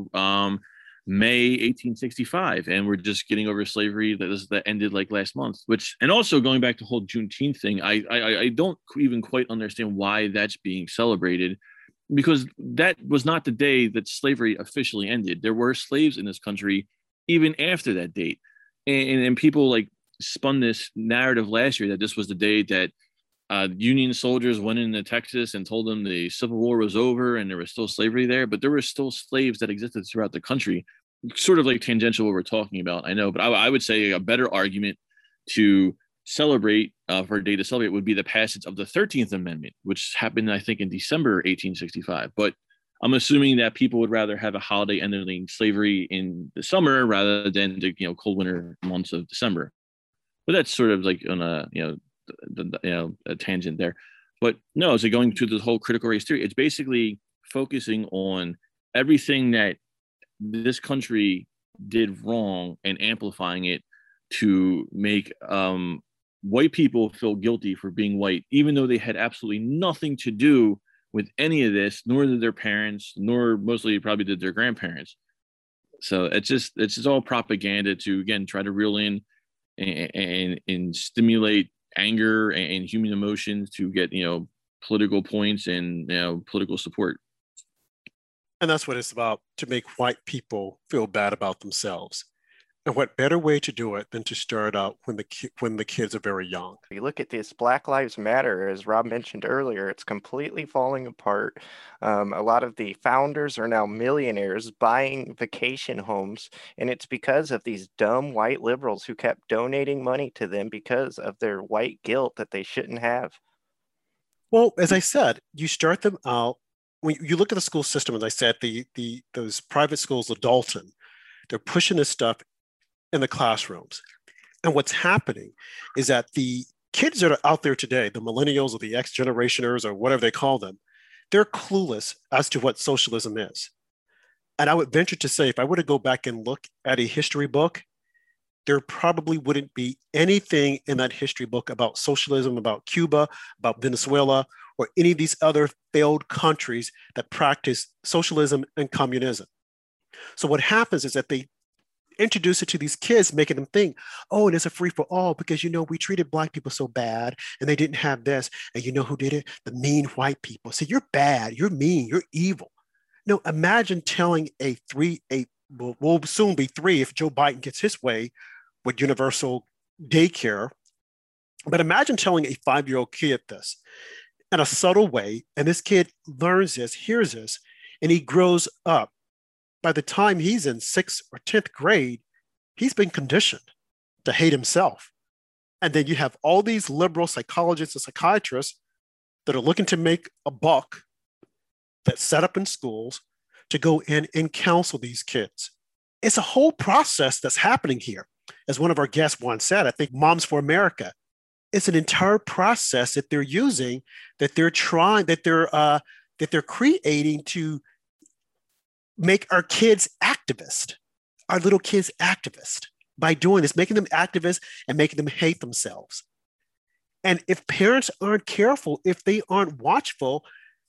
May 1865, and we're just getting over slavery that ended like last month. And also going back to the whole Juneteenth thing, I don't even quite understand why that's being celebrated, because that was not the day that slavery officially ended. There were slaves in this country even after that date, and people like spun this narrative last year that this was the day that Union soldiers went into Texas and told them the Civil War was over and there was still slavery there, but there were still slaves that existed throughout the country. Sort of like tangential what we're talking about, I know, but I would say a better argument to celebrate for a day to celebrate would be the passage of the 13th Amendment, which happened, I think, in December 1865. But I'm assuming that people would rather have a holiday ending slavery in the summer rather than the cold winter months of December. But that's sort of like on a a tangent there. But no, so going to this whole critical race theory, it's basically focusing on everything that this country did wrong and amplifying it to make white people feel guilty for being white, even though they had absolutely nothing to do with any of this, nor did their parents, nor mostly probably did their grandparents. So it's just all propaganda to, again, try to reel in and stimulate anger and human emotions to get political points and political support. And that's what it's about, to make white people feel bad about themselves. And what better way to do it than to start out when the kids are very young? You look at this Black Lives Matter, as Rob mentioned earlier, it's completely falling apart. A lot of the founders are now millionaires buying vacation homes, and it's because of these dumb white liberals who kept donating money to them because of their white guilt that they shouldn't have. Well, as I said, you start them out. When you look at the school system, as I said, those private schools of Dalton, they're pushing this stuff in the classrooms. And what's happening is that the kids that are out there today, the millennials or the X generationers or whatever they call them, they're clueless as to what socialism is. And I would venture to say, if I were to go back and look at a history book, there probably wouldn't be anything in that history book about socialism, about Cuba, about Venezuela, or any of these other failed countries that practice socialism and communism. So what happens is that they introduce it to these kids, making them think, oh, and it's a free for all because, we treated Black people so bad and they didn't have this. And you know who did it? The mean white people. So you're bad, you're mean, you're evil. No, imagine telling will soon be 3 if Joe Biden gets his way with universal daycare. But imagine telling a 5-year-old kid this in a subtle way. And this kid learns this, hears this, and he grows up. By the time he's in 6th or 10th grade, he's been conditioned to hate himself. And then you have all these liberal psychologists and psychiatrists that are looking to make a buck that set up in schools to go in and counsel these kids. It's a whole process that's happening here. As one of our guests once said, I think Moms for America, it's an entire process that they're using, that they're trying, that they're creating to make our kids activists, our little kids activists by doing this, making them activists and making them hate themselves. And if parents aren't careful, if they aren't watchful,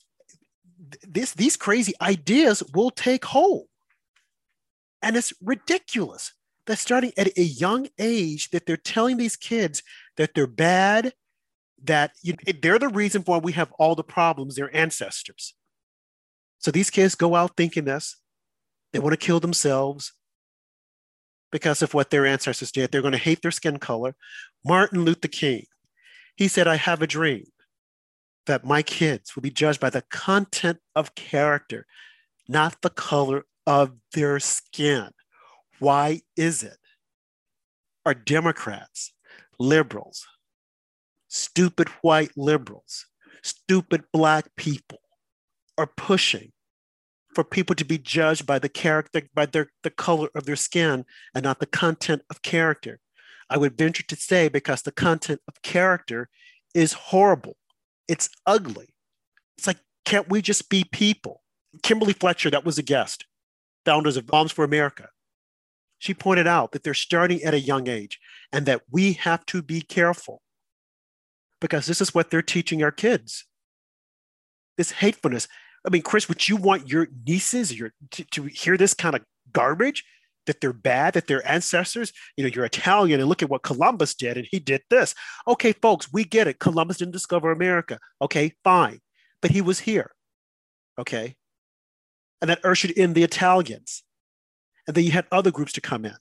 these crazy ideas will take hold. And it's ridiculous that starting at a young age that they're telling these kids that they're bad, that they're the reason why we have all the problems, their ancestors. So these kids go out thinking this. They want to kill themselves because of what their ancestors did. They're going to hate their skin color. Martin Luther King, he said, I have a dream that my kids will be judged by the content of character, not the color of their skin. Why is it? Are Democrats, liberals, stupid white liberals, stupid Black people are pushing for people to be judged by the character, by the color of their skin and not the content of character? I would venture to say because the content of character is horrible. It's ugly. It's like, can't we just be people? Kimberly Fletcher, that was a guest, founders of Moms for America. She pointed out that they're starting at a young age and that we have to be careful because this is what they're teaching our kids. This hatefulness. I mean, Chris, would you want your nieces to hear this kind of garbage, that they're bad, that their ancestors, you're Italian and look at what Columbus did and he did this. Okay, folks, we get it. Columbus didn't discover America. Okay, fine. But he was here. Okay. And that ushered in the Italians. And then you had other groups to come in.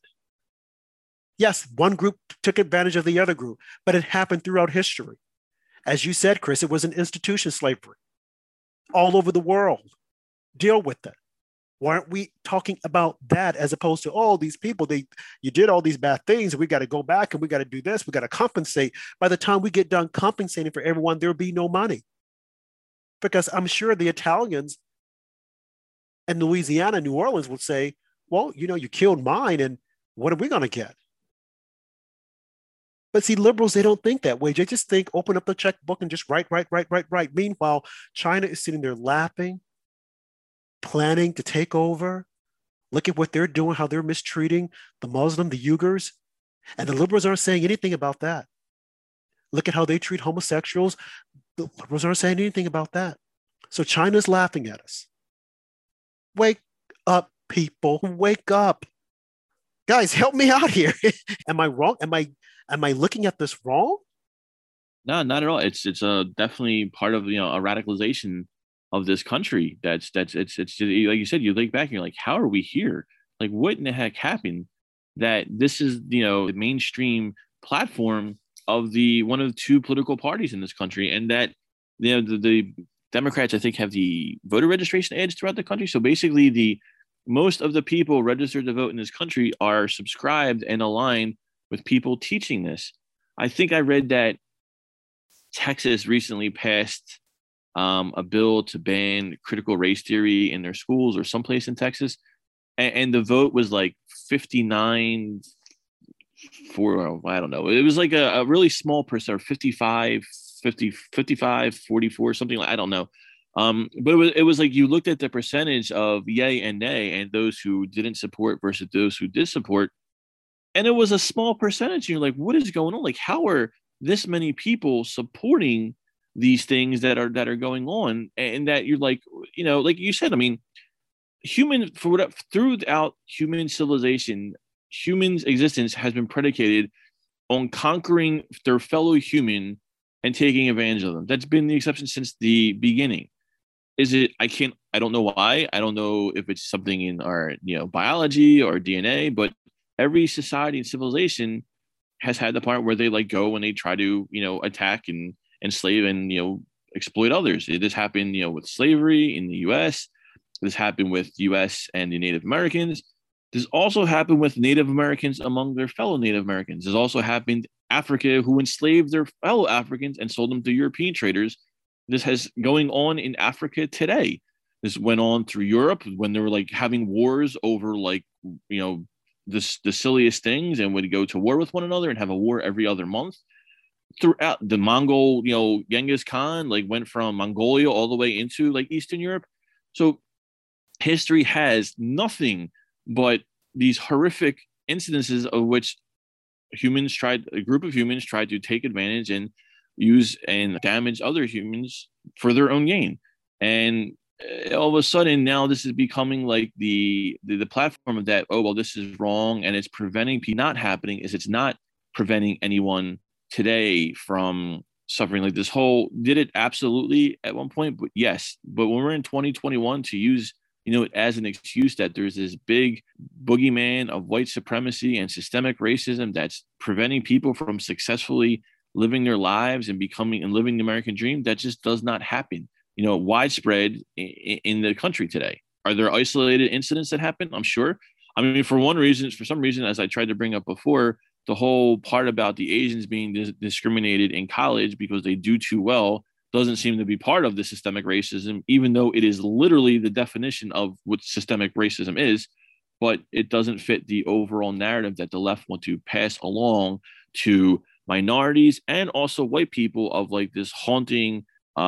Yes, one group took advantage of the other group, but it happened throughout history. As you said, Chris, it was an institution slavery all over the world. Deal with it. Why aren't we talking about that as opposed to, oh, these people, you did all these bad things and we got to go back and we got to do this, we got to compensate. By the time we get done compensating for everyone, there'll be no money. Because I'm sure the Italians and Louisiana, New Orleans would say, well, you killed mine and what are we going to get? But see, liberals, they don't think that way. They just think, open up the checkbook and just write. Meanwhile, China is sitting there laughing, planning to take over. Look at what they're doing, how they're mistreating the Muslim, the Uyghurs. And the liberals aren't saying anything about that. Look at how they treat homosexuals. The liberals aren't saying anything about that. So China's laughing at us. Wake up, people, wake up. Guys, help me out here. Am I wrong? Am I looking at this wrong? No, not at all. It's definitely part of a radicalization of this country. It's like you said, you look back and you're like, how are we here? Like, what in the heck happened that this is the mainstream platform of one of the two political parties in this country, and that the Democrats, I think, have the voter registration edge throughout the country. So basically, most of the people registered to vote in this country are subscribed and aligned with people teaching this. I think I read that Texas recently passed a bill to ban critical race theory in their schools or someplace in Texas. And the vote was like 59 for, I don't know. It was like a really small percent, or 55, 44, something like, I don't know. But it was like you looked at the percentage of yay and nay and those who didn't support versus those who did support. And it was a small percentage. You're like, what is going on? Like, how are this many people supporting these things that are going on? And that you're like, like you said, I mean, throughout human civilization, humans' existence has been predicated on conquering their fellow human and taking advantage of them. That's been the exception since the beginning. I don't know why. I don't know if it's something in our, biology or DNA, but every society and civilization has had the part where they go and they try to, attack and enslave and, exploit others. This happened, with slavery in the U.S. This happened with U.S. and the Native Americans. This also happened with Native Americans among their fellow Native Americans. This also happened Africa, who enslaved their fellow Africans and sold them to European traders. This has going on in Africa today. This went on through Europe when they were like having wars over like, the silliest things, and would go to war with one another and have a war every other month. Throughout the Mongol, Genghis Khan like went from Mongolia all the way into like Eastern Europe. So history has nothing but these horrific incidences of which a group of humans tried to take advantage and use and damage other humans for their own gain. And all of a sudden now this is becoming like the platform of that. Oh, well, this is wrong. And it's preventing people. Not happening is it's not preventing anyone today from suffering. Like this whole, did it absolutely at one point, but yes. But when we're in 2021 to use, as an excuse that there's this big boogeyman of white supremacy and systemic racism that's preventing people from successfully living their lives and living the American dream, that just does not happen, widespread in the country today. Are there isolated incidents that happen? I'm sure. I mean, for some reason, as I tried to bring up before, the whole part about the Asians being discriminated in college because they do too well doesn't seem to be part of the systemic racism, even though it is literally the definition of what systemic racism is. But it doesn't fit the overall narrative that the left want to pass along to minorities and also white people of like this haunting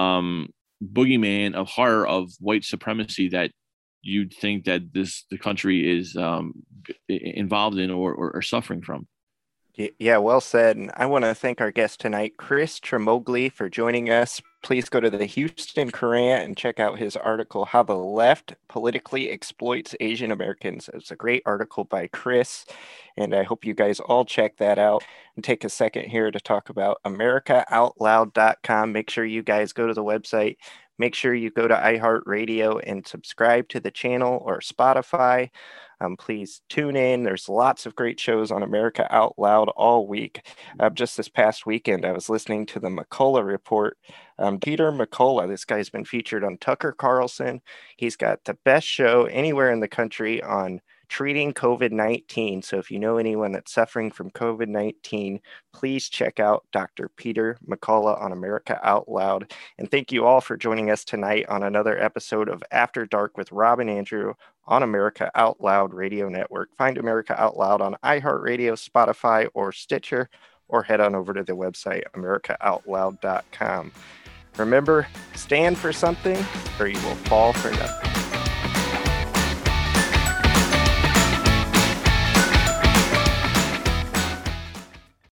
boogeyman of horror of white supremacy that you'd think that the country is involved in or suffering from. Yeah, well said. And I want to thank our guest tonight, Chris Tremogli, for joining us. Please go to the Houston Courant and check out his article, How the Left Politically Exploits Asian Americans. It's a great article by Chris, and I hope you guys all check that out. And take a second here to talk about AmericaOutloud.com. Make sure you guys go to the website. Make sure you go to iHeartRadio and subscribe to the channel or Spotify. Please tune in. There's lots of great shows on America Out Loud all week. Just this past weekend, I was listening to the McCullough Report. Peter McCullough, this guy's been featured on Tucker Carlson. He's got the best show anywhere in the country on treating COVID-19. So if you know anyone that's suffering from COVID-19, please check out Dr. Peter McCullough on America Out Loud. And thank you all for joining us tonight on another episode of After Dark with Rob and Andrew on America Out Loud Radio Network. Find America Out Loud on iHeartRadio, Spotify, or Stitcher, or head on over to the website, AmericaOutloud.com. Remember, stand for something or you will fall for nothing.